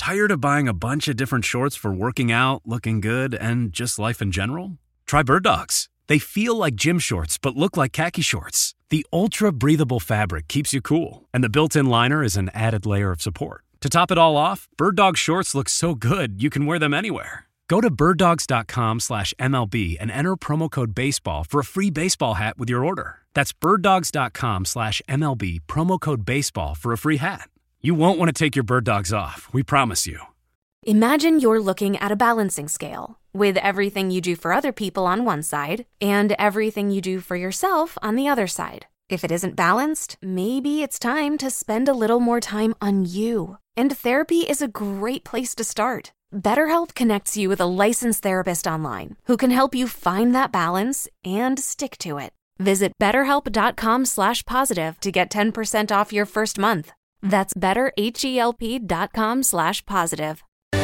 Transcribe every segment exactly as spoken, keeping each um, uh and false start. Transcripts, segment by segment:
Tired of buying a bunch of different shorts for working out, looking good, and just life in general? Try Bird Dogs. They feel like gym shorts, but look like khaki shorts. The ultra-breathable fabric keeps you cool, and the built-in liner is an added layer of support. To top it all off, Bird Dog shorts look so good you can wear them anywhere. Go to birddogs.com slash MLB and enter promo code BASEBALL for a free baseball hat with your order. That's birddogs.com slash MLB, promo code BASEBALL for a free hat. You won't want to take your Bird Dogs off, we promise you. Imagine you're looking at a balancing scale with everything you do for other people on one side and everything you do for yourself on the other side. If it isn't balanced, maybe it's time to spend a little more time on you. And therapy is a great place to start. BetterHelp connects you with a licensed therapist online who can help you find that balance and stick to it. Visit betterhelp.com slash positive to get ten percent off your first month. That's betterhelp.com slash positive.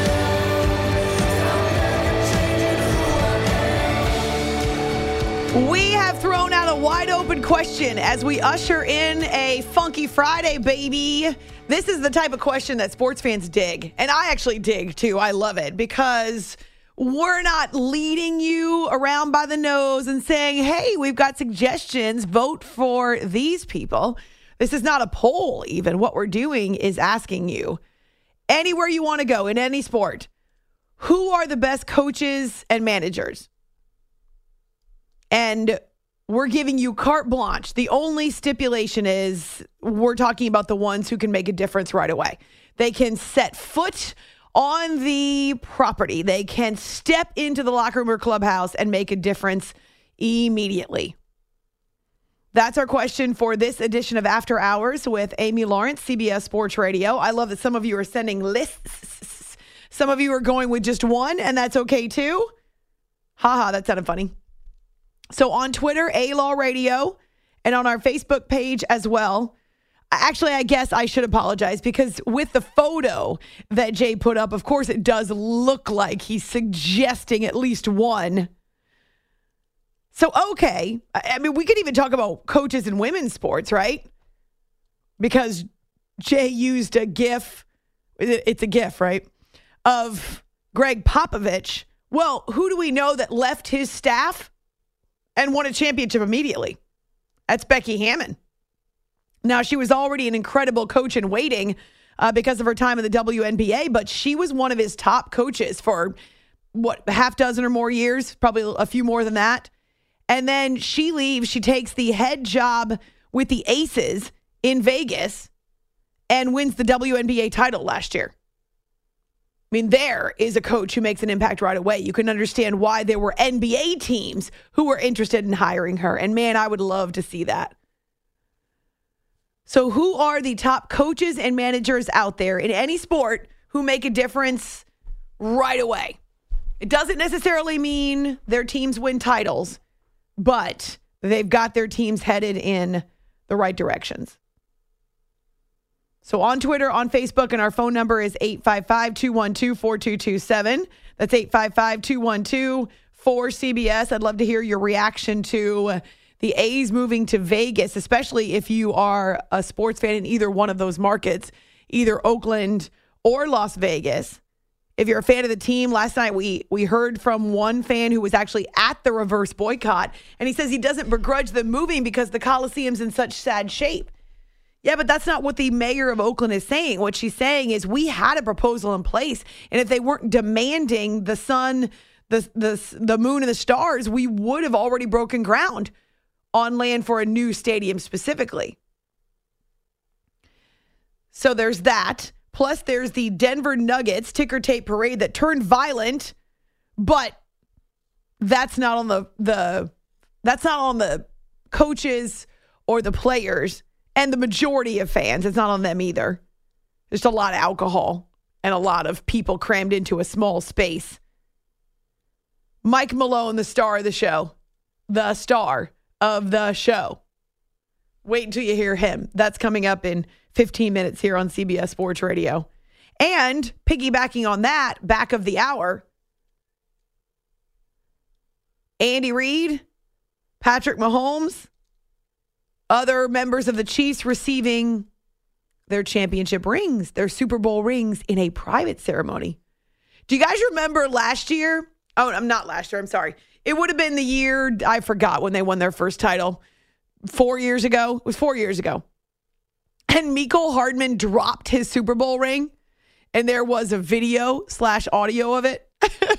We have thrown out a wide open question as we usher in a Funky Friday, baby. This is the type of question that sports fans dig. And I actually dig, too. I love it because we're not leading you around by the nose and saying, hey, we've got suggestions. Vote for these people. This is not a poll, even. What we're doing is asking you, anywhere you want to go in any sport, who are the best coaches and managers? And we're giving you carte blanche. The only stipulation is we're talking about the ones who can make a difference right away. They can set foot on the property. They can step into the locker room or clubhouse and make a difference immediately. That's our question for this edition of After Hours with Amy Lawrence, C B S Sports Radio. I love that some of you are sending lists. Some of you are going with just one, and that's okay too. Haha, that sounded funny. So on Twitter, A-Law Radio, and on our Facebook page as well. Actually, I guess I should apologize because with the photo that Jay put up, of course, it does look like he's suggesting at least one. So, okay. I mean, we could even talk about coaches in women's sports, right? Because Jay used a GIF. It's a GIF, right? Of Greg Popovich. Well, who do we know that left his staff and won a championship immediately? That's Becky Hammon. Now, she was already an incredible coach in waiting uh, because of her time in the W N B A, but she was one of his top coaches for, what, half dozen or more years, probably a few more than that. And then she leaves. She takes the head job with the Aces in Vegas and wins the W N B A title last year. I mean, there is a coach who makes an impact right away. You can understand why there were N B A teams who were interested in hiring her. And man, I would love to see that. So who are the top coaches and managers out there in any sport who make a difference right away? It doesn't necessarily mean their teams win titles, but they've got their teams headed in the right directions. So on Twitter, on Facebook, and our phone number is eight five five, two one two, four two two seven. That's eight five five, two one two, four C B S. I'd love to hear your reaction to the A's moving to Vegas, especially if you are a sports fan in either one of those markets, either Oakland or Las Vegas. If you're a fan of the team, last night we we heard from one fan who was actually at the reverse boycott, and he says he doesn't begrudge them moving because the Coliseum's in such sad shape. Yeah, but that's not what the mayor of Oakland is saying. What she's saying is we had a proposal in place, and if they weren't demanding the sun, the the the moon, and the stars, we would have already broken ground on land for a new stadium specifically. So there's that. Plus, there's the Denver Nuggets ticker tape parade that turned violent, but that's not on the the that's not on the coaches or the players and the majority of fans. It's not on them either. There's a lot of alcohol and a lot of people crammed into a small space. Mike Malone, the star of the show, the star of the show. Wait until you hear him. That's coming up in fifteen minutes here on C B S Sports Radio. And piggybacking on that, back of the hour, Andy Reid, Patrick Mahomes, other members of the Chiefs receiving their championship rings, their Super Bowl rings, in a private ceremony. Do you guys remember last year? Oh, I'm not last year. I'm sorry. It would have been the year, I forgot when they won their first title. Four years ago. It was four years ago. And Mecole Hardman dropped his Super Bowl ring. And there was a video slash audio of it.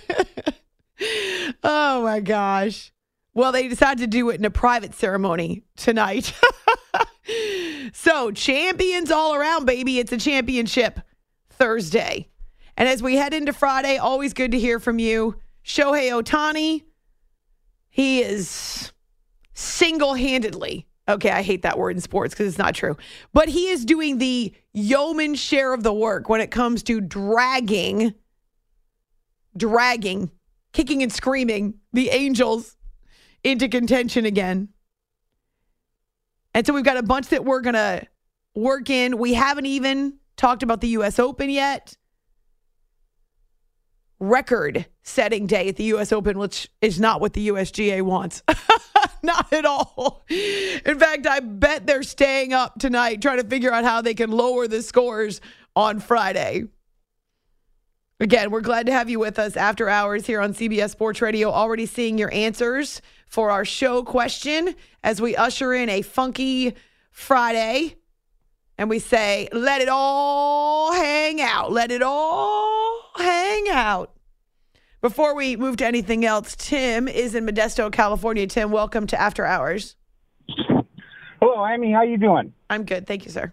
Oh, my gosh. Well, they decided to do it in a private ceremony tonight. So, champions all around, baby. It's a championship Thursday. And as we head into Friday, always good to hear from you. Shohei Ohtani, he is single-handedly, okay, I hate that word in sports because it's not true, but he is doing the yeoman share of the work when it comes to dragging, dragging, kicking and screaming the Angels into contention again. And so we've got a bunch that we're going to work in. We haven't even talked about the U S Open yet. Record-setting day at the U S Open, which is not what the U S G A wants. Not at all. In fact, I bet they're staying up tonight trying to figure out how they can lower the scores on Friday. Again, we're glad to have you with us after hours here on C B S Sports Radio, already seeing your answers for our show question as we usher in a funky Friday. And we say, let it all hang out. Let it all hang out. Before we move to anything else, Tim is in Modesto, California. Tim, welcome to After Hours. Hello, Amy. How you doing? I'm good. Thank you, sir.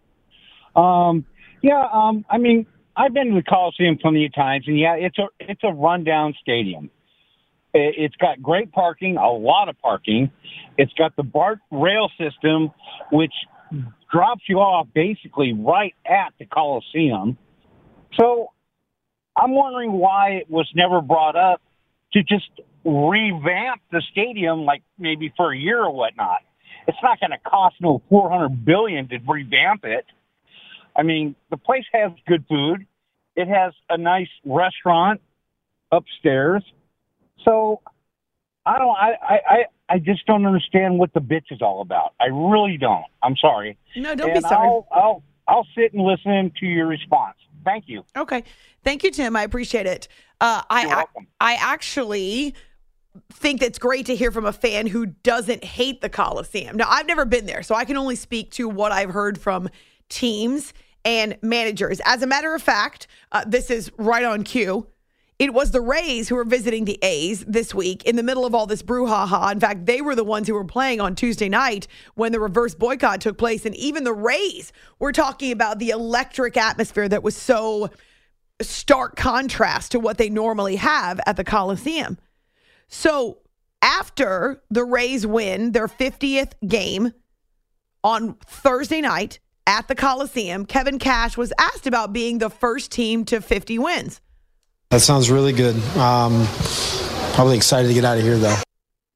Um, yeah, um, I mean, I've been to the Coliseum plenty of times, and yeah, it's a it's a rundown stadium. It's got great parking, a lot of parking. It's got the BART rail system, which drops you off basically right at the Coliseum. So I'm wondering why it was never brought up to just revamp the stadium, like maybe for a year or whatnot. It's not going to cost no four hundred billion dollars to revamp it. I mean, the place has good food. It has a nice restaurant upstairs. So I don't. I, I, I just don't understand what the bitch is all about. I really don't. I'm sorry. No, don't and be sorry. I'll, I'll I'll sit and listen to your response. Thank you. Okay. Thank you, Tim. I appreciate it. Uh, I, You're welcome. I I actually think that's great to hear from a fan who doesn't hate the Coliseum. Now, I've never been there, so I can only speak to what I've heard from teams and managers. As a matter of fact, uh, this is right on cue. It was the Rays who were visiting the A's this week in the middle of all this brouhaha. In fact, they were the ones who were playing on Tuesday night when the reverse boycott took place. And even the Rays were talking about the electric atmosphere that was so stark contrast to what they normally have at the Coliseum. So after the Rays win their fiftieth game on Thursday night at the Coliseum, Kevin Cash was asked about being the first team to fifty wins. That sounds really good. Um, probably excited to get out of here, though.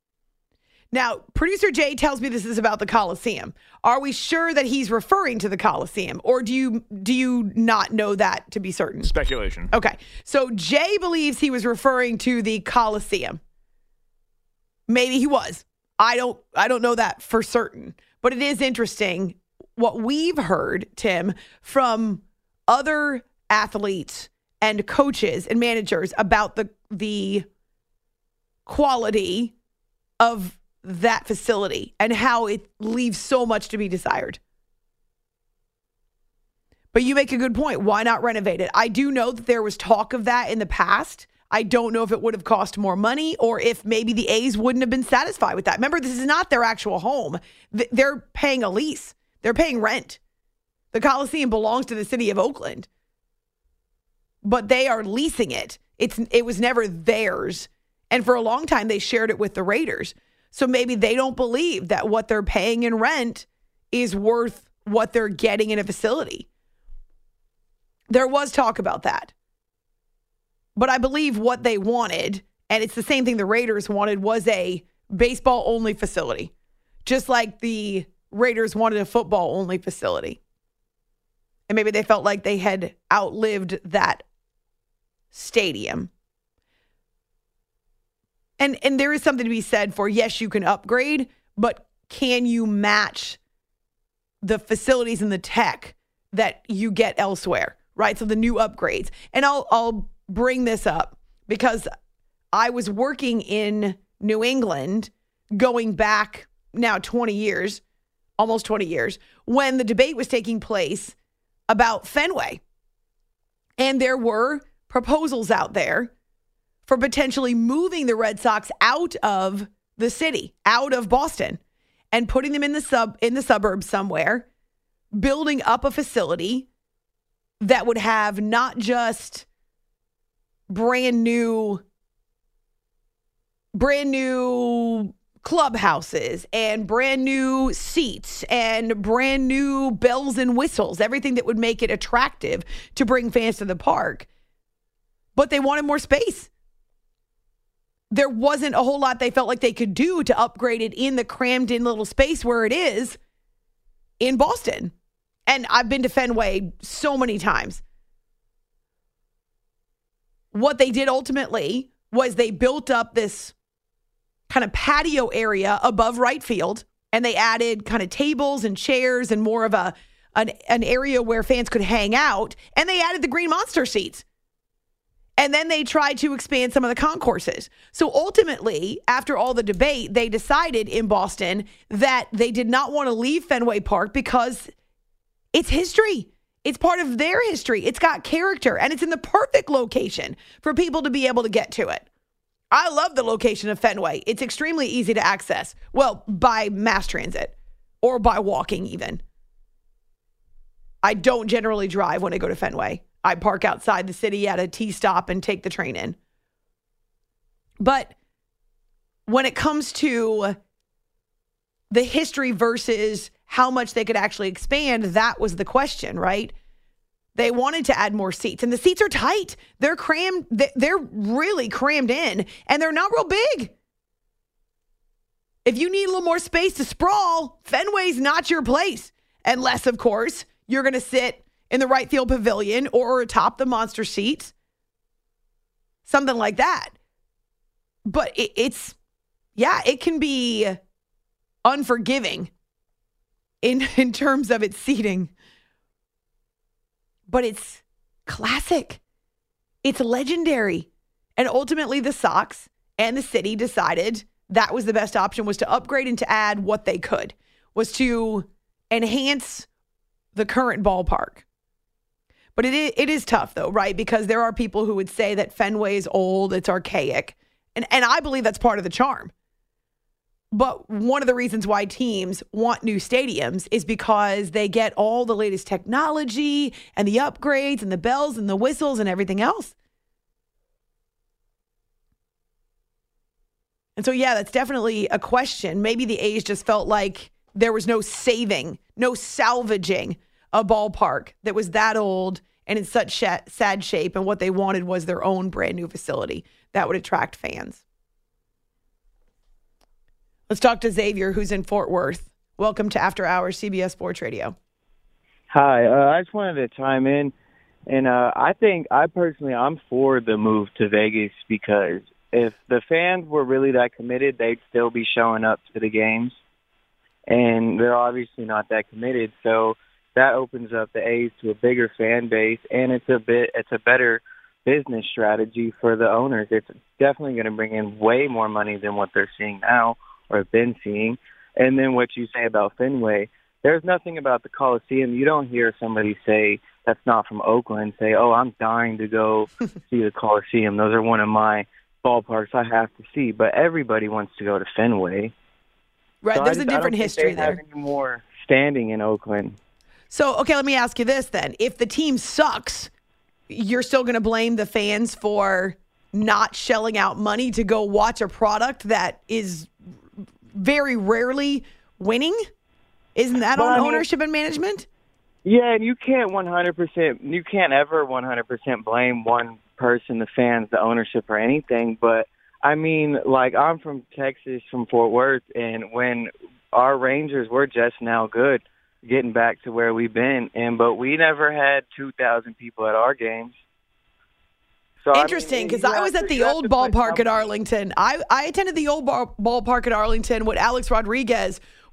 Now, producer Jay tells me this is about the Coliseum. Are we sure that he's referring to the Coliseum, or do you do you not know that to be certain? Speculation. Okay, so Jay believes he was referring to the Coliseum. Maybe he was. I don't. I don't know that for certain, but it is interesting what we've heard, Tim, from other athletes and coaches and managers about the the quality of that facility and how it leaves so much to be desired. But you make a good point. Why not renovate it? I do know that there was talk of that in the past. I don't know if it would have cost more money or if maybe the A's wouldn't have been satisfied with that. Remember, this is not their actual home. They're paying a lease. They're paying rent. The Coliseum belongs to the city of Oakland, but they are leasing it. It's it was never theirs. And for a long time, they shared it with the Raiders. So maybe they don't believe that what they're paying in rent is worth what they're getting in a facility. There was talk about that. But I believe what they wanted, and it's the same thing the Raiders wanted, was a baseball-only facility. Just like the Raiders wanted a football-only facility. And maybe they felt like they had outlived that stadium. And and there is something to be said for, yes, you can upgrade, but can you match the facilities and the tech that you get elsewhere, right? So the new upgrades. And I'll I'll bring this up because I was working in New England going back now twenty years, almost twenty years, when the debate was taking place about Fenway. And there were proposals out there for potentially moving the Red Sox out of the city, out of Boston, and putting them in the sub in the suburbs somewhere, building up a facility that would have not just brand new brand new clubhouses and brand new seats and brand new bells and whistles, everything that would make it attractive to bring fans to the park. But they wanted more space. There wasn't a whole lot they felt like they could do to upgrade it in the crammed in little space where it is in Boston. And I've been to Fenway so many times. What they did ultimately was they built up this kind of patio area above right field, and they added kind of tables and chairs and more of a an, an area where fans could hang out, and they added the Green Monster seats. And then they tried to expand some of the concourses. So ultimately, after all the debate, they decided in Boston that they did not want to leave Fenway Park because it's history. It's part of their history. It's got character, and it's in the perfect location for people to be able to get to it. I love the location of Fenway. It's extremely easy to access. Well, by mass transit or by walking even. I don't generally drive when I go to Fenway. I park outside the city at a T stop and take the train in. But when it comes to the history versus how much they could actually expand, that was the question, right? They wanted to add more seats, and the seats are tight. They're crammed. They're really crammed in, and they're not real big. If you need a little more space to sprawl, Fenway's not your place. Unless, of course, you're going to sit in the right field pavilion or atop the monster seats. Something like that. But it, it's, yeah, it can be unforgiving in, in terms of its seating. But it's classic. It's legendary. And ultimately the Sox and the city decided that was the best option, was to upgrade and to add what they could, was to enhance the current ballpark. But it is, it is tough, though, right? Because there are people who would say that Fenway is old, it's archaic. And, and I believe that's part of the charm. But one of the reasons why teams want new stadiums is because they get all the latest technology and the upgrades and the bells and the whistles and everything else. And so, yeah, that's definitely a question. Maybe the A's just felt like there was no saving, no salvaging a ballpark that was that old and in such sh- sad shape, and what they wanted was their own brand new facility that would attract fans. Let's talk to Xavier, who's in Fort Worth. Welcome to After Hours, C B S Sports Radio. Hi, uh, I just wanted to chime in, and uh, I think I personally I'm for the move to Vegas, because if the fans were really that committed, they'd still be showing up to the games, and they're obviously not that committed. So that opens up the A's to a bigger fan base, and it's a bit it's a better business strategy for the owners. It's definitely going to bring in way more money than what they're seeing now or have been seeing. And then what you say about Fenway, there's nothing about the Coliseum. You don't hear somebody say that's not from Oakland say, oh, I'm dying to go see the Coliseum. Those are one of my ballparks I have to see. But everybody wants to go to Fenway. Right, so there's just, a different history they there. Have any more standing in Oakland. So, okay, let me ask you this then. If the team sucks, you're still going to blame the fans for not shelling out money to go watch a product that is very rarely winning? Isn't that But on I mean, ownership and management? Yeah, and you can't one hundred percent, you can't ever one hundred percent blame one person, the fans, the ownership, or anything. But, I mean, like, I'm from Texas, from Fort Worth, and when our Rangers were just now good, getting back to where we've been, and but we never had two thousand people at our games. So, Interesting, because I, mean, I was at the old ballpark at Arlington. I, I attended the old ball, ballpark at Arlington when Alex Rodriguez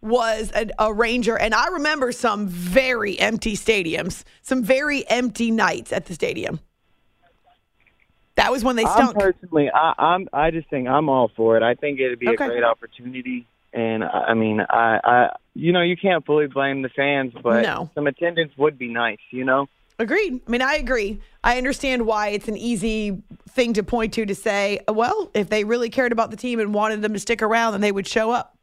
was a, a Ranger, and I remember some very empty stadiums, some very empty nights at the stadium. That was when they stunk. I'm personally, I, I'm. I just think I'm all for it. I think it'd be Okay. a great opportunity, and I mean, I, I, you know, you can't fully blame the fans, but No. some attendance would be nice, you know. Agreed. I mean, I agree. I understand why it's an easy thing to point to to say, well, if they really cared about the team and wanted them to stick around, then they would show up.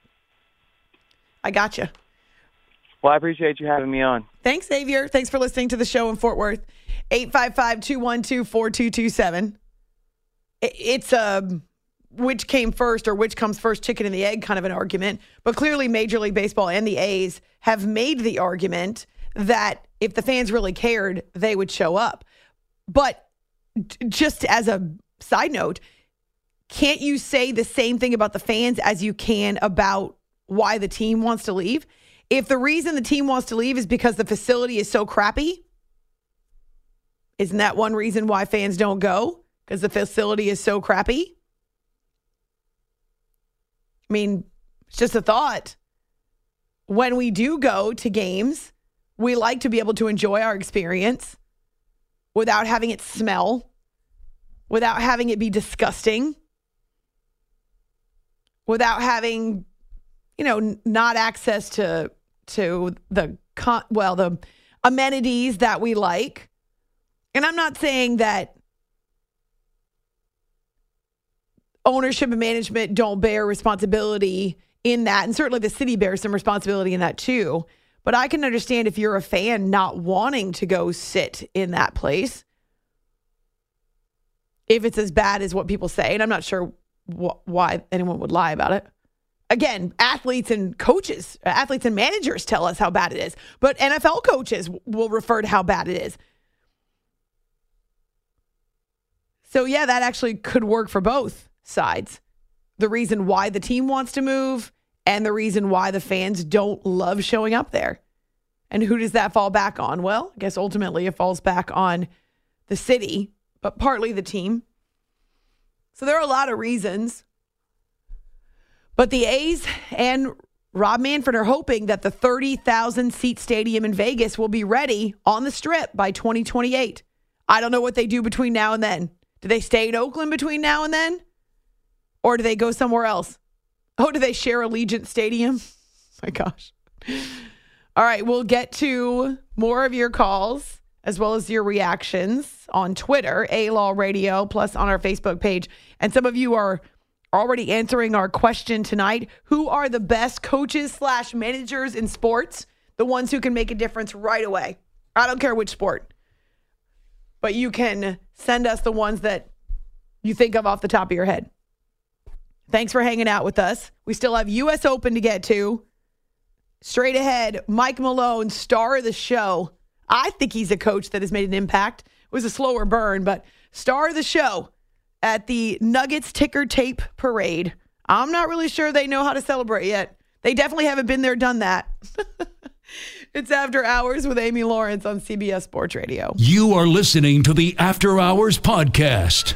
I gotcha. Well, I appreciate you having me on. Thanks, Xavier. Thanks for listening to the show in Fort Worth. eight five five, two one two, four two two seven. It's a which came first or which comes first, chicken and the egg kind of an argument. But clearly Major League Baseball and the A's have made the argument that if the fans really cared, they would show up. But just as a side note, can't you say the same thing about the fans as you can about why the team wants to leave? If the reason the team wants to leave is because the facility is so crappy, isn't that one reason why fans don't go? Because the facility is so crappy? I mean, it's just a thought. When we do go to games, we like to be able to enjoy our experience without having it smell, without having it be disgusting, without having, you know, not access to to the con- well, the amenities that we like. And I'm not saying that ownership and management don't bear responsibility in that, and certainly the city bears some responsibility in that too. But I can understand if you're a fan not wanting to go sit in that place if it's as bad as what people say. And I'm not sure wh- why anyone would lie about it. Again, athletes and coaches, athletes and managers tell us how bad it is. But N F L coaches will refer to how bad it is. So, yeah, that actually could work for both sides. The reason why the team wants to move and the reason why the fans don't love showing up there. And who does that fall back on? Well, I guess ultimately it falls back on the city, but partly the team. So there are a lot of reasons. But the A's and Rob Manfred are hoping that the thirty thousand seat stadium in Vegas will be ready on the Strip by twenty twenty-eight. I don't know what they do between now and then. Do they stay in Oakland between now and then? Or do they go somewhere else? Oh, do they share Allegiant Stadium? My gosh. All right, we'll get to more of your calls as well as your reactions on Twitter, A-Law Radio, plus on our Facebook page. And some of you are already answering our question tonight. Who are the best coaches slash managers in sports? The ones who can make a difference right away. I don't care which sport. But you can send us the ones that you think of off the top of your head. Thanks for hanging out with us. We still have U S Open to get to. Straight ahead, Mike Malone, star of the show. I think he's a coach that has made an impact. It was a slower burn, but star of the show at the Nuggets ticker tape parade. I'm not really sure they know how to celebrate yet. They definitely haven't been there, done that. It's After Hours with Amy Lawrence on C B S Sports Radio. You are listening to the After Hours podcast.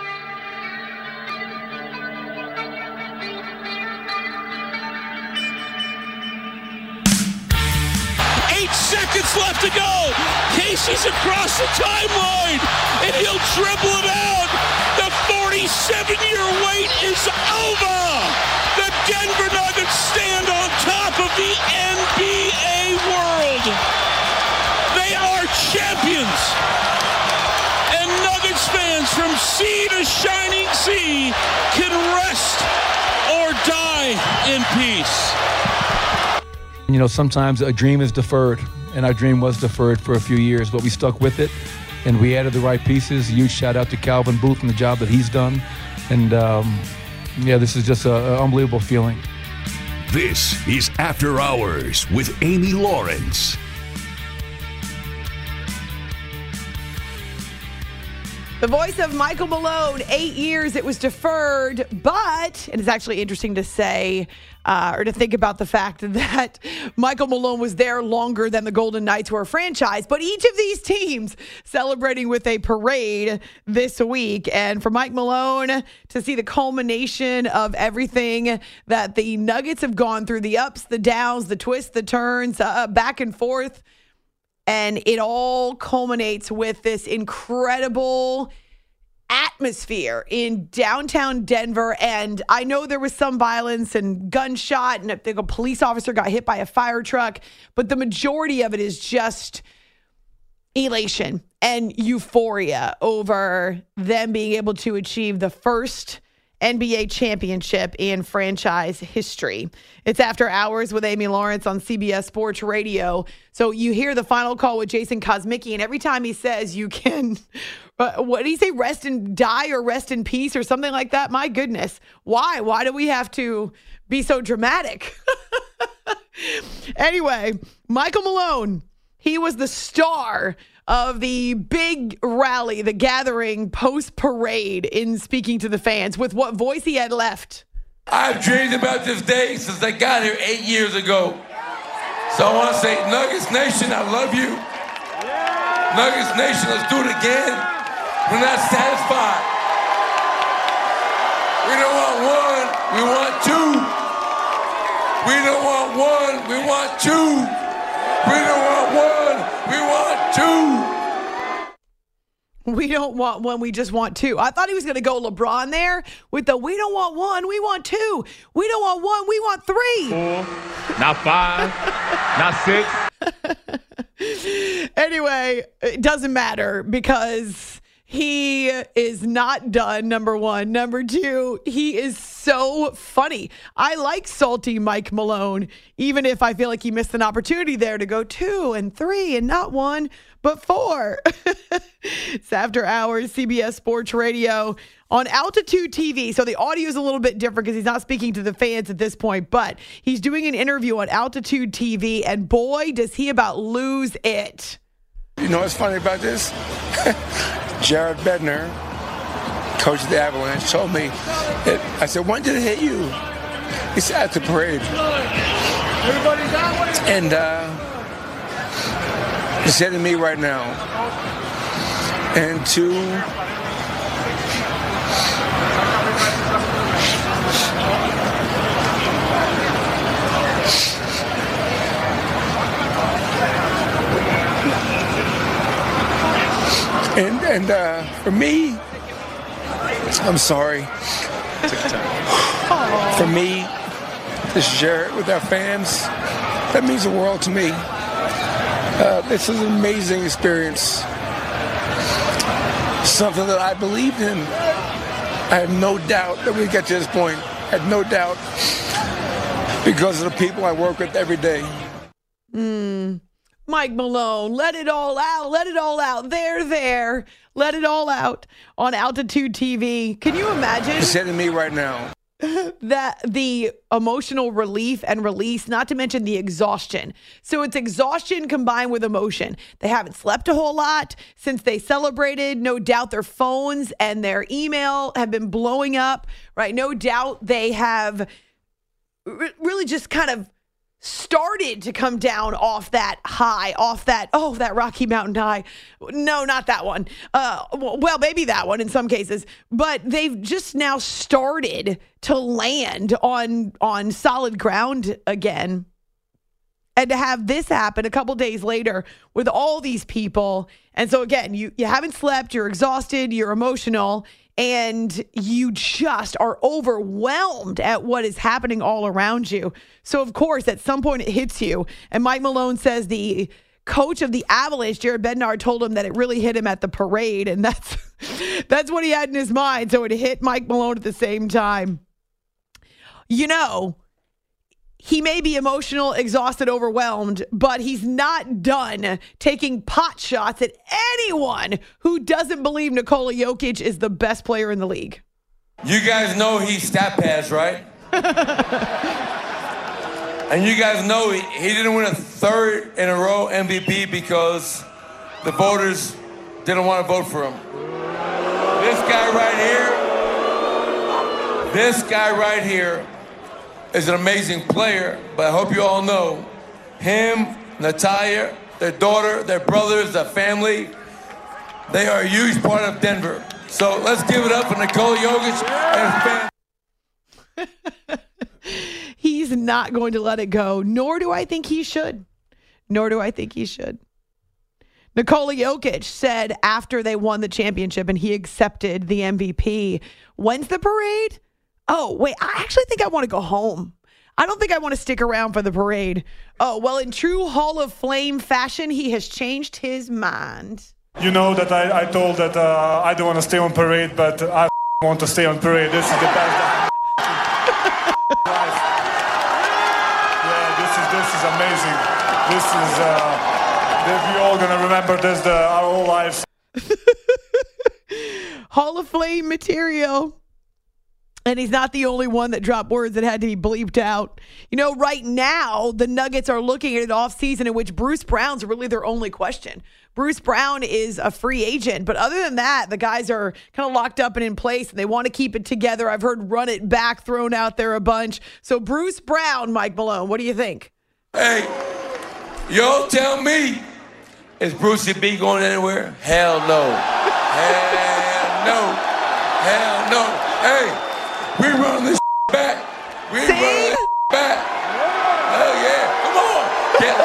Eight seconds left to go. Casey's across the timeline, and he'll dribble it out. The forty-seven-year wait is over. The Denver Nuggets stand on top of the N B A world. They are champions. And Nuggets fans from sea to shining sea can rest or die in peace. You know, sometimes a dream is deferred, and our dream was deferred for a few years, but we stuck with it, and we added the right pieces. Huge shout out to Calvin Booth and the job that he's done. And, um, yeah, this is just an unbelievable feeling. This is After Hours with Amy Lawrence. The voice of Michael Malone, eight years it was deferred, but, and it's actually interesting to say, uh, or to think about the fact that Michael Malone was there longer than the Golden Knights were a franchise, but each of these teams celebrating with a parade this week. And for Mike Malone to see the culmination of everything that the Nuggets have gone through, the ups, the downs, the twists, the turns, uh, back and forth, and it all culminates with this incredible atmosphere in downtown Denver. And I know there was some violence and gunshot, and I think a police officer got hit by a fire truck, but the majority of it is just elation and euphoria over them being able to achieve the first N B A championship in franchise history. It's After Hours with Amy Lawrence on C B S Sports Radio. So you hear the final call with Jason Kosmicki, and every time he says you can, uh, what did he say, rest and die or rest in peace or something like that? My goodness. Why? Why do we have to be so dramatic? Anyway, Michael Malone, he was the star of the big rally, the gathering post-parade in speaking to the fans with what voice he had left. I've dreamed about this day since I got here eight years ago. So I want to say, Nuggets Nation, I love you. Nuggets Nation, let's do it again. We're not satisfied. We don't want one, we want two. We don't want one, we want two. We don't want one, we want two. We don't want one, we just want two. I thought he was going to go LeBron there with the we don't want one, we want two. We don't want one, we want three. Four, not five, not six. Anyway, it doesn't matter because he is not done, number one. Number two, he is so funny. I like salty Mike Malone, even if I feel like he missed an opportunity there to go two and three and not one, but four. It's After Hours, C B S Sports Radio on Altitude T V. So the audio is a little bit different because he's not speaking to the fans at this point, but he's doing an interview on Altitude T V, and boy, does he about lose it. You know what's funny about this? Jared Bednar, coach of the Avalanche, told me, that, I said, when did it hit you? He said, at the parade. And uh, he said to me right now, and to And and uh, for me, I'm sorry. For me, to share it with our fans, that means the world to me. Uh, this is an amazing experience. Something that I believed in. I have no doubt that we get to this point. I have no doubt because of the people I work with every day. Mm. Mike Malone, let it all out, let it all out. There, there, let it all out on Altitude T V. Can you imagine? It's hitting me right now. That the emotional relief and release, not to mention the exhaustion. So it's exhaustion combined with emotion. They haven't slept a whole lot since they celebrated. No doubt their phones and their email have been blowing up, right? No doubt they have really just kind of started to come down off that high, off that, oh, that Rocky Mountain high. No, not that one. Uh, well, maybe that one in some cases. But they've just now started to land on on solid ground again. And to have this happen a couple days later with all these people. And so, again, you, you haven't slept, you're exhausted, you're emotional, and you just are overwhelmed at what is happening all around you. So, of course, at some point it hits you. And Mike Malone says the coach of the Avalanche, Jared Bednar, told him that it really hit him at the parade. And that's that's what he had in his mind. So it hit Mike Malone at the same time. You know, he may be emotional, exhausted, overwhelmed, but he's not done taking pot shots at anyone who doesn't believe Nikola Jokic is the best player in the league. You guys know he stat pads, right? And you guys know he, he didn't win a third in a row M V P because the voters didn't want to vote for him. guy right here, this guy right here is an amazing player, but I hope you all know him, Natalia, their daughter, their brothers, their family, they are a huge part of Denver. So let's give it up for Nikola Jokic and his fans. He's not going to let it go, nor do I think he should. Nor do I think he should. Nikola Jokic said after they won the championship and he accepted the M V P, when's the parade? Oh, wait, I actually think I want to go home. I don't think I want to stick around for the parade. Oh, well, in true Hall of Flame fashion, he has changed his mind. You know that I, I told that uh, I don't want to stay on parade, but I want to stay on parade. This is the best. Yeah, this is this is amazing. This is uh, we're all gonna remember this the, our whole lives. Hall of Flame material. And he's not the only one that dropped words that had to be bleeped out. You know, right now, the Nuggets are looking at an offseason in which Bruce Brown's really their only question. Bruce Brown is a free agent. But other than that, the guys are kind of locked up and in place, and they want to keep it together. I've heard run it back thrown out there a bunch. So Bruce Brown, Mike Malone, what do you think? Hey, y'all tell me, is Brucey B going anywhere? Hell no. Hell no. Hell no. Hey. We run this back. We See? run this back. Oh, yeah. Come on. Get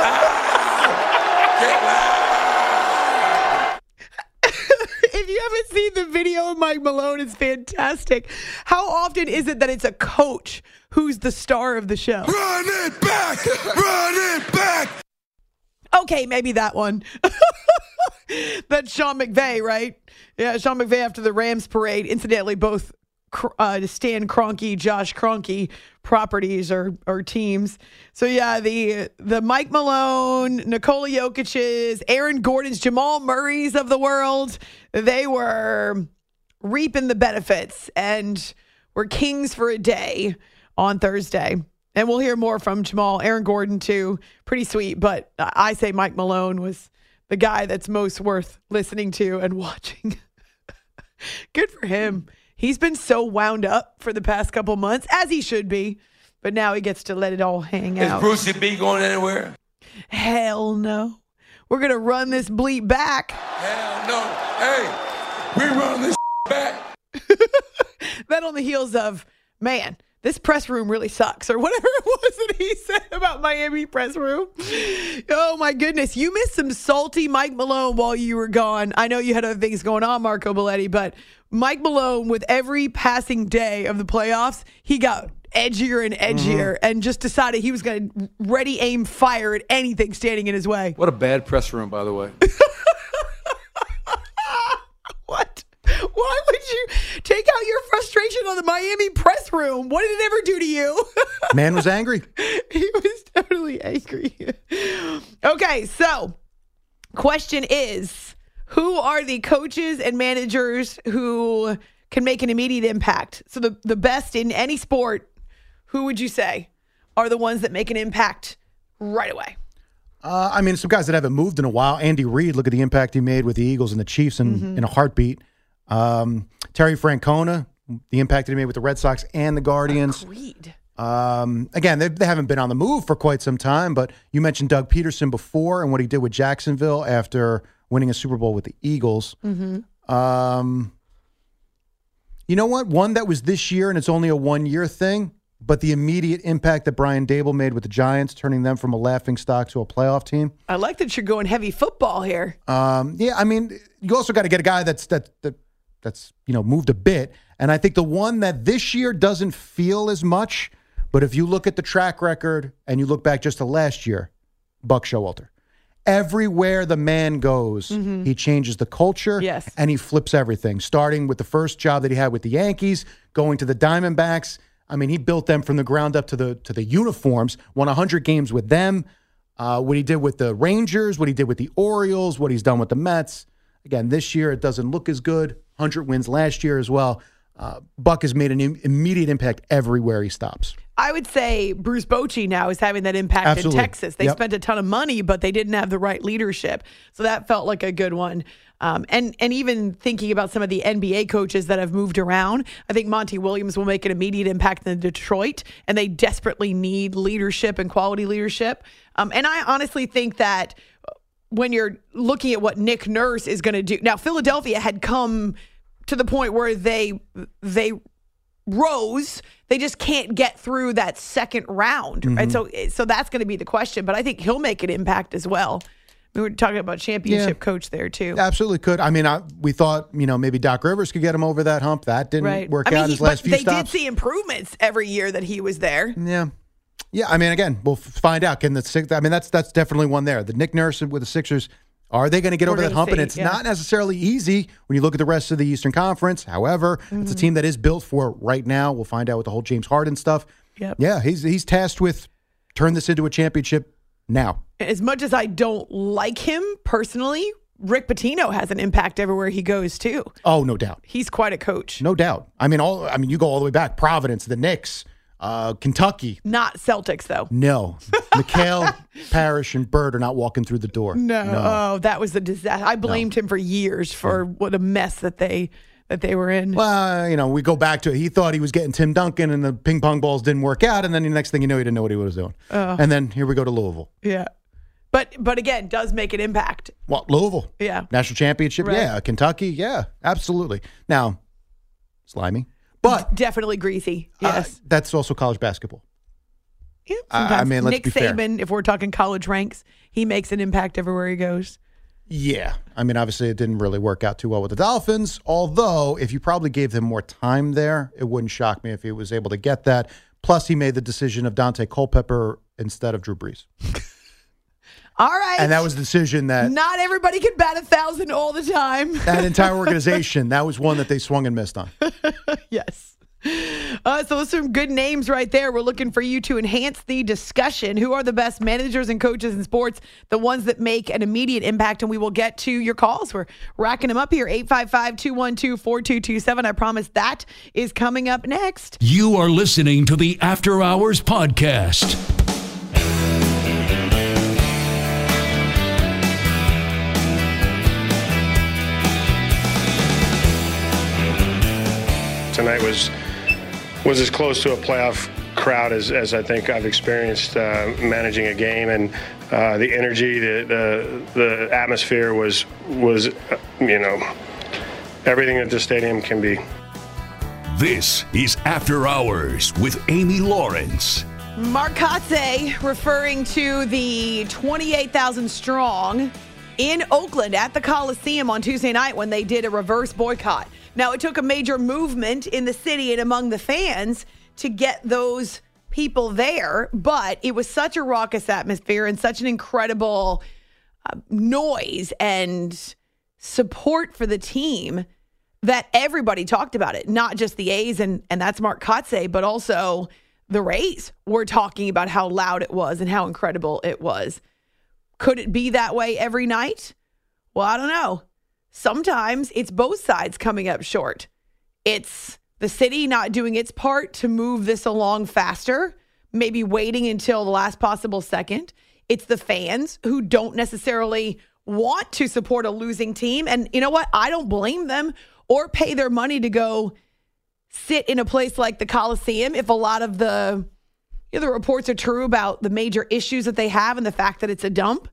loud. Get loud. If you haven't seen the video of Mike Malone, it's fantastic. How often is it that it's a coach who's the star of the show? Run it back. Run it back. Okay, maybe that one. That's Sean McVay, right? Yeah, Sean McVay after the Rams parade. Incidentally, both Uh, Stan Kroenke, Josh Kroenke properties or or teams. So yeah, the the Mike Malone, Nikola Jokic's, Aaron Gordon's, Jamal Murray's of the world, they were reaping the benefits and were kings for a day on Thursday. And we'll hear more from Jamal. Aaron Gordon too, pretty sweet. But I say Mike Malone was the guy that's most worth listening to and watching. Good for him. He's been so wound up for the past couple months, as he should be. But now he gets to let it all hang Is out. Brucey B going anywhere? Hell no. We're going to run this bleep back. Hell no. Hey, we run this back. That on the heels of, man, this press room really sucks, or whatever it was that he said about Miami press room. Oh, my goodness. You missed some salty Mike Malone while you were gone. I know you had other things going on, Marco Belletti, but Mike Malone, with every passing day of the playoffs, he got edgier and edgier mm-hmm. and just decided he was going to ready, aim, fire at anything standing in his way. What a bad press room, by the way. What? Why would you take out your frustration on the Miami press room? What did it ever do to you? Man was angry. He was totally angry. Okay, so question is, who are the coaches and managers who can make an immediate impact? So the, the best in any sport, who would you say are the ones that make an impact right away? Uh, I mean, some guys that haven't moved in a while. Andy Reid, look at the impact he made with the Eagles and the Chiefs in, mm-hmm. in a heartbeat. Um, Terry Francona, the impact that he made with the Red Sox and the Guardians. Agreed. Um, again, they, they haven't been on the move for quite some time, but you mentioned Doug Peterson before and what he did with Jacksonville after winning a Super Bowl with the Eagles. Mm-hmm. Um, you know what? One that was this year, and it's only a one-year thing, but the immediate impact that Brian Dable made with the Giants, turning them from a laughingstock to a playoff team. I like that you're going heavy football here. Um, yeah, I mean, you also got to get a guy that's that that that's you know moved a bit, and I think the one that this year doesn't feel as much, but if you look at the track record and you look back just to last year, Buck Showalter. Everywhere the man goes, mm-hmm. he changes the culture yes. and he flips everything, starting with the first job that he had with the Yankees, going to the Diamondbacks. I mean, he built them from the ground up to the to the uniforms, won one hundred games with them. Uh, what he did with the Rangers, what he did with the Orioles, what he's done with the Mets. Again, this year it doesn't look as good. one hundred wins last year as well. Uh, Buck has made an im- immediate impact everywhere he stops. I would say Bruce Bochy now is having that impact Absolutely. in Texas. They Yep. spent a ton of money, but they didn't have the right leadership. So that felt like a good one. Um, and, and even thinking about some of the N B A coaches that have moved around, I think Monty Williams will make an immediate impact in Detroit, and they desperately need leadership and quality leadership. Um, and I honestly think that when you're looking at what Nick Nurse is going to do, now Philadelphia had come to the point where they they rose, they just can't get through that second round, Mm-hmm. right? So, so that's going to be the question. But I think he'll make an impact as well. We were talking about championship Yeah. coach there too. Absolutely could. I mean, I, we thought, you know, maybe Doc Rivers could get him over that hump. That didn't Right. work I mean, out he- his last but few they stops. did see improvements every year that he was there. Yeah. Yeah, I mean, again, we'll f- find out. Can the six? I mean, that's that's definitely one there. The Nick Nurse with the Sixers, are they going to get We're over that gonna hump? and see, it's yeah. not necessarily easy when you look at the rest of the Eastern Conference. However, it's a Mhm. team that is built for it right now. We'll find out with the whole James Harden stuff. Yep. Yeah, he's he's tasked with turn this into a championship now. As much as I don't like him personally, Rick Pitino has an impact everywhere he goes too. Oh, no doubt. He's quite a coach. No doubt. I mean, all I mean, you go all the way back. Providence, the Knicks, uh, Kentucky. Not Celtics though. No. Mikhail, Parrish, and Bird are not walking through the door. No. Oh, that was a disaster. I blamed him for years for what a mess that they that they were in. Well, you know, we go back to he thought he was getting Tim Duncan and the ping pong balls didn't work out. And then the next thing you know, he didn't know what he was doing. Oh. And then here we go to Louisville. Yeah. But but again, does make an impact. Well, Louisville. Yeah. National championship. Right. Yeah. Kentucky. Yeah, absolutely. Now, slimy, but Definitely greasy. uh, Yes. that's also college basketball. Yeah, I- I sometimes. mean, let's Nick be fair. Saban, if we're talking college ranks, he makes an impact everywhere he goes. Yeah. I mean, obviously, it didn't really work out too well with the Dolphins. Although, if you probably gave him more time there, it wouldn't shock me if he was able to get that. Plus, he made the decision of Dante Culpepper instead of Drew Brees. All right. And that was the decision that Not everybody can bat a thousand all the time. that entire organization, that was one that they swung and missed on. Yes. Uh, so those are some good names right there. We're looking for you to enhance the discussion. Who are the best managers and coaches in sports? The ones that make an immediate impact, and we will get to your calls. We're racking them up here. eight five five, two one two, four two two seven. I promise that is coming up next. You are listening to the After Hours Podcast. Tonight was was as close to a playoff crowd as, as I think I've experienced uh, managing a game, and uh, the energy, the, the the atmosphere was was uh, you know everything that the stadium can be. This is After Hours with Amy Lawrence. Mark Kotze referring to the twenty-eight thousand strong in Oakland at the Coliseum on Tuesday night when they did a reverse boycott. Now, it took a major movement in the city and among the fans to get those people there, but it was such a raucous atmosphere and such an incredible uh, noise and support for the team that everybody talked about it, not just the A's, and, and that's Mark Kotze, but also the Rays were talking about how loud it was and how incredible it was. Could it be that way every night? Well, I don't know. Sometimes it's both sides coming up short. It's the city not doing its part to move this along faster, maybe waiting until the last possible second. It's the fans who don't necessarily want to support a losing team. And you know what? I don't blame them or pay their money to go sit in a place like the Coliseum if a lot of the, you know, the reports are true about the major issues that they have and the fact that it's a dump.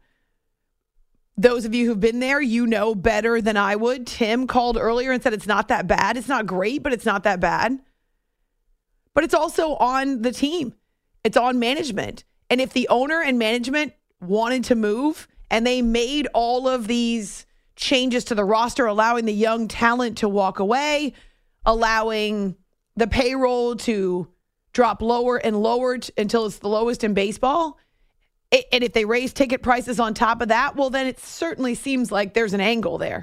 Those of you who've been there, you know better than I would. Tim called earlier and said it's not that bad. It's not great, but it's not that bad. But it's also on the team. It's on management. And if the owner and management wanted to move and they made all of these changes to the roster, allowing the young talent to walk away, allowing the payroll to drop lower and lower t- until it's the lowest in baseball, and if they raise ticket prices on top of that, well, then it certainly seems like there's an angle there.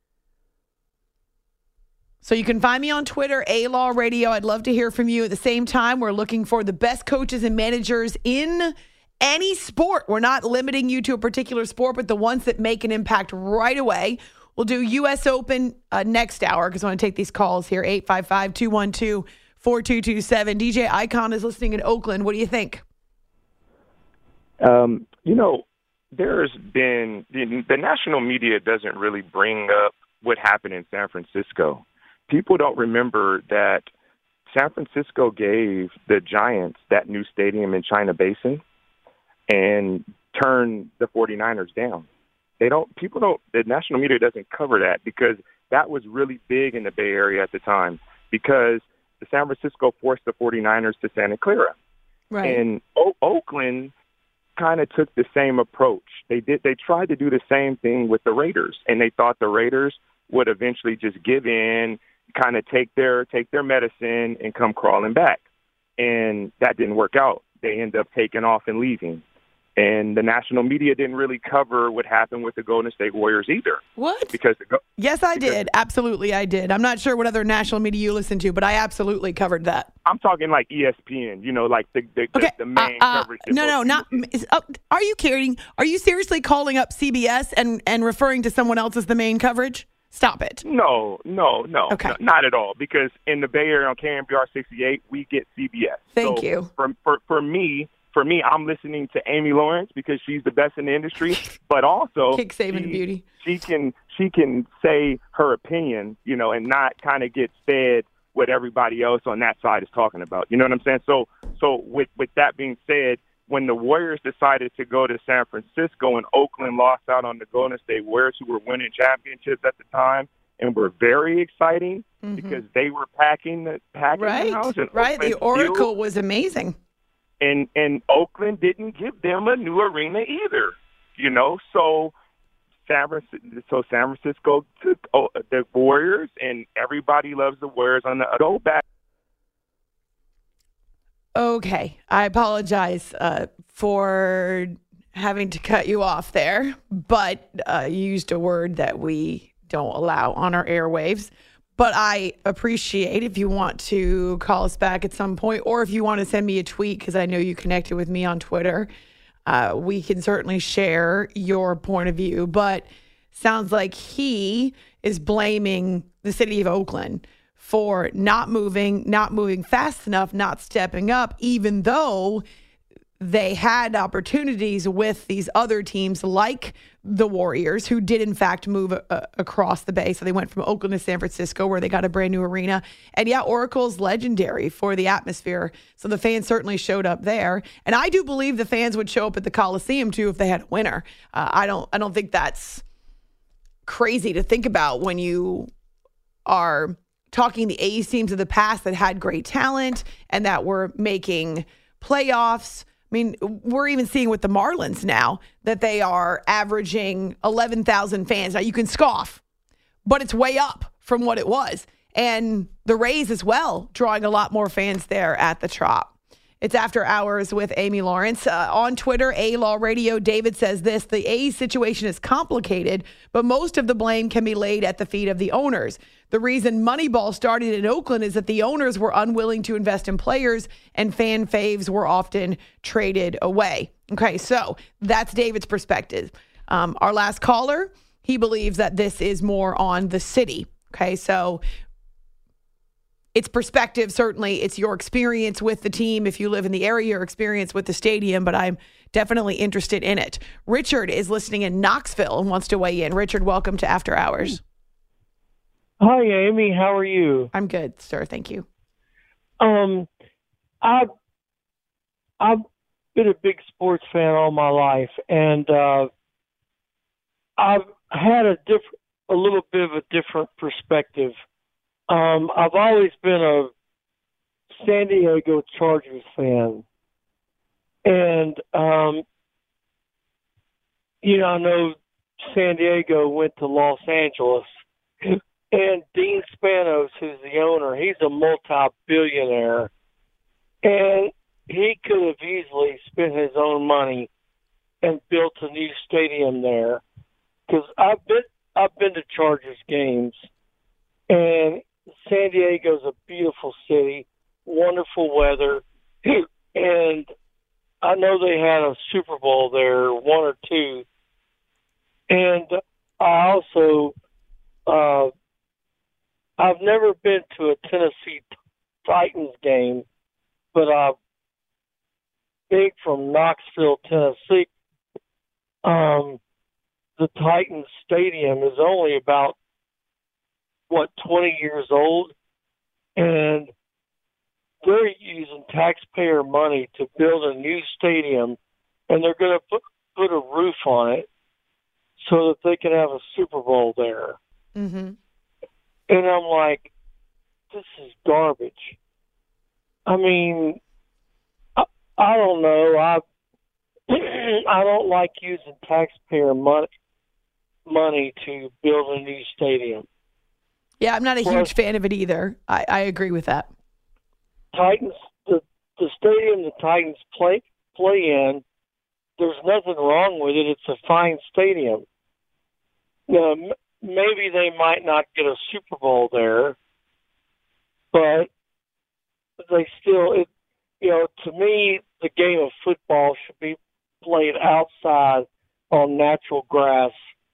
So you can find me on Twitter, A-Law Radio. I'd love to hear from you. At the same time, we're looking for the best coaches and managers in any sport. We're not limiting you to a particular sport, but the ones that make an impact right away. We'll do U S Open uh, next hour because I want to take these calls here, eight five five, two one two, four two two seven. D J Icon is listening in Oakland. What do you think? Um, you know, there's been the, the national media doesn't really bring up what happened in San Francisco. People don't remember that San Francisco gave the Giants that new stadium in China Basin and turned the 49ers down. They don't, people don't, the national media doesn't cover that because that was really big in the Bay Area at the time because the San Francisco forced the 49ers to Santa Clara. Right. And o- Oakland kind of took the same approach. They did, they tried to do the same thing with the Raiders, and they thought the Raiders would eventually just give in, kind of take their, take their medicine and come crawling back. And that didn't work out. They ended up taking off and leaving. And the national media didn't really cover what happened with the Golden State Warriors either. What? Because the, yes, I because, did. Absolutely, I did. I'm not sure what other national media you listen to, but I absolutely covered that. I'm talking like E S P N, you know, like the the, okay. the, the main uh, uh, coverage. No, no, not. Is, uh, are you kidding? Are you seriously calling up C B S and, and referring to someone else as the main coverage? Stop it. No, no, no, okay. no, not at all. Because in the Bay Area on K M B R sixty-eight, we get C B S. Thank so you. For, for for me. For me, I'm listening to Amy Lawrence because she's the best in the industry, but also Kick saving she, beauty. She can she can say her opinion, you know, and not kind of get fed what everybody else on that side is talking about. You know what I'm saying? So so with with that being said, when the Warriors decided to go to San Francisco and Oakland lost out on the Golden State Warriors, who were winning championships at the time and were very exciting mm-hmm. because they were packing the packing right. the house. And right, Oakland the Oracle Field, was amazing. And and Oakland didn't give them a new arena either, you know. So San Francisco, so San Francisco took oh, the Warriors, and everybody loves the Warriors on the go back. Okay, I apologize uh, for having to cut you off there, but uh, you used a word that we don't allow on our airwaves. But I appreciate if you want to call us back at some point, or if you want to send me a tweet, because I know you connected with me on Twitter. Uh, we can certainly share your point of view. But sounds like he is blaming the city of Oakland for not moving, not moving fast enough, not stepping up, even though they had opportunities with these other teams like the Warriors, who did in fact move uh, across the bay. So they went from Oakland to San Francisco, where they got a brand new arena. And yeah, Oracle's legendary for the atmosphere. So the fans certainly showed up there. And I do believe the fans would show up at the Coliseum too if they had a winner. Uh, I don't, I don't think that's crazy to think about when you are talking the A's teams of the past that had great talent and that were making playoffs. I mean, we're even seeing with the Marlins now that they are averaging eleven thousand fans. Now, you can scoff, but it's way up from what it was. And the Rays as well, drawing a lot more fans there at the Trop. It's After Hours with Amy Lawrence. Uh, on Twitter, A-Law Radio, David says this: the A's situation is complicated, but most of the blame can be laid at the feet of the owners. The reason Moneyball started in Oakland is that the owners were unwilling to invest in players, and fan faves were often traded away. Okay, so that's David's perspective. Um, our last caller, he believes that this is more on the city. Okay, so it's perspective. Certainly, it's your experience with the team. If you live in the area, your experience with the stadium, but I'm definitely interested in it. Richard is listening in Knoxville and wants to weigh in. Richard, welcome to After Hours. Hi, Amy. How are you? I'm good, sir. Thank you. Um, I've, I've been a big sports fan all my life, and uh, I've had a diff- a little bit of a different perspective. Um, I've always been a San Diego Chargers fan. And, um, you know, I know San Diego went to Los Angeles. And Dean Spanos, who's the owner, he's a multi-billionaire. And he could have easily spent his own money and built a new stadium there. Because I've been, I've been to Chargers games. And San Diego's a beautiful city, wonderful weather, and I know they had a Super Bowl there, one or two. And I also, uh, I've never been to a Tennessee Titans game, but I'm big from Knoxville, Tennessee. Um, the Titans Stadium is only about, what, twenty years old, and they're using taxpayer money to build a new stadium, and they're going to put, put a roof on it so that they can have a Super Bowl there. Mm-hmm. And I'm like, this is garbage. I mean, I, I don't know. I I don't like using taxpayer money money to build a new stadium. Yeah, I'm not a Plus, huge fan of it either. I, I agree with that. Titans, the the stadium the Titans play play in, there's nothing wrong with it. It's a fine stadium. Now, m- maybe they might not get a Super Bowl there, but they still, it, you know, to me, the game of football should be played outside on natural grass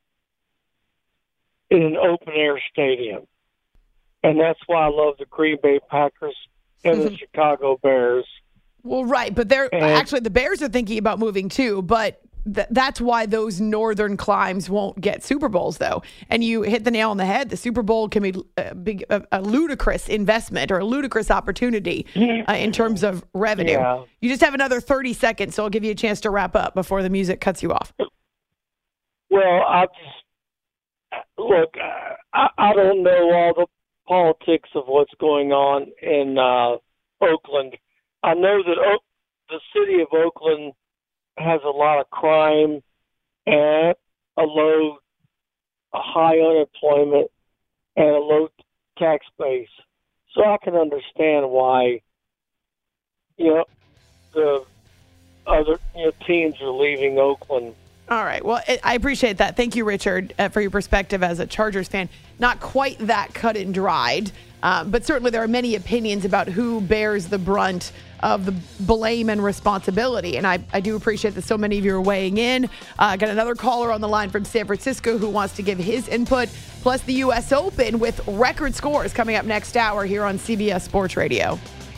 in an open air stadium. And that's why I love the Green Bay Packers and the Chicago Bears. Well, right, but they're And- actually the Bears are thinking about moving too, but th- that's why those northern climes won't get Super Bowls, though. And you hit the nail on the head. The Super Bowl can be a, big, a, a ludicrous investment or a ludicrous opportunity uh, in terms of revenue. Yeah. You just have another thirty seconds, so I'll give you a chance to wrap up before the music cuts you off. Well, I just, look, I, I don't know all the politics of what's going on in uh, Oakland. I know that o- the city of Oakland has a lot of crime and a low, a high unemployment and a low tax base. So I can understand why, you know, the other you know, teams are leaving Oakland. All right. Well, it, I appreciate that. Thank you, Richard, uh, for your perspective as a Chargers fan. Not quite that cut and dried, um, but certainly there are many opinions about who bears the brunt of the blame and responsibility. And I, I do appreciate that so many of you are weighing in. I uh, got another caller on the line from San Francisco who wants to give his input, plus the U S Open with record scores coming up next hour here on C B S Sports Radio.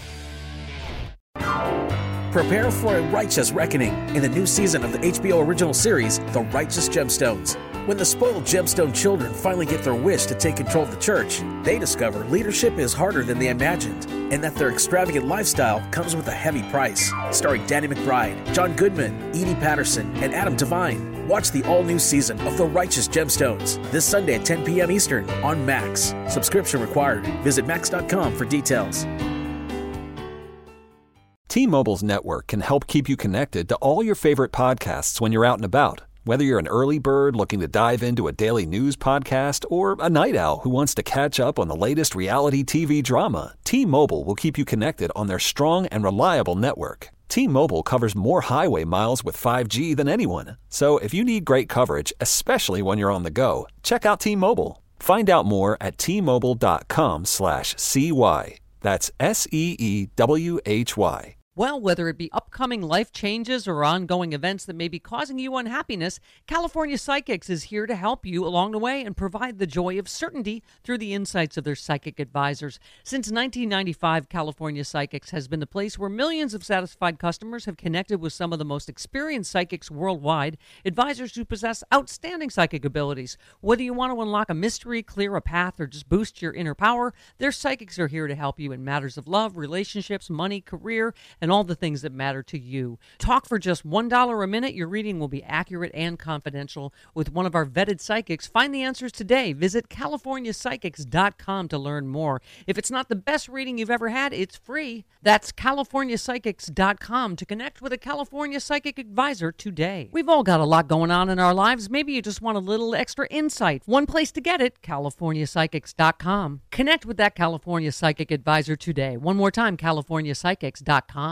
Prepare for a righteous reckoning in the new season of the H B O original series, The Righteous Gemstones. When the spoiled gemstone children finally get their wish to take control of the church, they discover leadership is harder than they imagined, and that their extravagant lifestyle comes with a heavy price. Starring Danny McBride, John Goodman, Edie Patterson, and Adam Devine. Watch the all-new season of The Righteous Gemstones this Sunday at ten p.m. Eastern on Max. Subscription required. Visit max dot com for details. T-Mobile's network can help keep you connected to all your favorite podcasts when you're out and about. Whether you're an early bird looking to dive into a daily news podcast or a night owl who wants to catch up on the latest reality T V drama, T-Mobile will keep you connected on their strong and reliable network. T-Mobile covers more highway miles with five G than anyone. So if you need great coverage, especially when you're on the go, check out T-Mobile. Find out more at T-Mobile.com slash CY. That's S E E W H Y. Well, whether it be upcoming life changes or ongoing events that may be causing you unhappiness, California Psychics is here to help you along the way and provide the joy of certainty through the insights of their psychic advisors. Since nineteen ninety-five, California Psychics has been the place where millions of satisfied customers have connected with some of the most experienced psychics worldwide, advisors who possess outstanding psychic abilities. Whether you want to unlock a mystery, clear a path, or just boost your inner power, their psychics are here to help you in matters of love, relationships, money, career, and all the things that matter to you. Talk for just one dollar a minute. Your reading will be accurate and confidential with one of our vetted psychics. Find the answers today. Visit California Psychics dot com to learn more. If it's not the best reading you've ever had, it's free. That's California Psychics dot com to connect with a California Psychic advisor today. We've all got a lot going on in our lives. Maybe you just want a little extra insight. One place to get it, California Psychics dot com. Connect with that California Psychic advisor today. One more time, California Psychics dot com.